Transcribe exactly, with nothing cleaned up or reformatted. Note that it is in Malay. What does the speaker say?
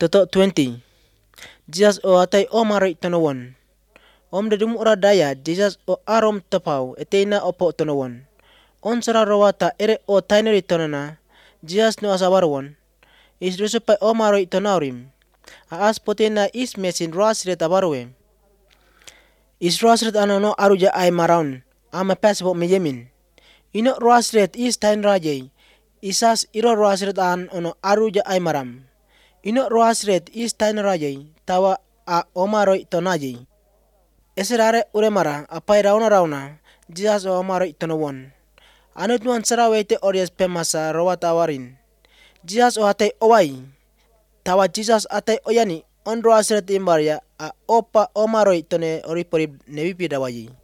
Toto twenty. Jesus o atai o maroi tonowon. Om de dum ora daya Jesus o arom tapau eteina opo tonowon. On sara rawata ere o taineri tonana. Jesus no asabarwon. Is rusupai o maroi tonaurim. Aas potena is mesin rasret abarwe. Is rasret anono aruja ay maraun. Ama pasbo meyemin. Ino rasret is tain rajay. Isas iro rasret an ono aruja ay maram. Ino rasret is tain rajay. Tawa a omaroi tonajay. Esirare uremara apai rauna rauna. Jesus o omaroi tonowon. Anut nuan sarawete orias pemasa rawata warin. Jesus o atay owai. Tawa Jesus atay oyani. On rasret imbaria a opa omaroi tone oripori nebipi dawayi.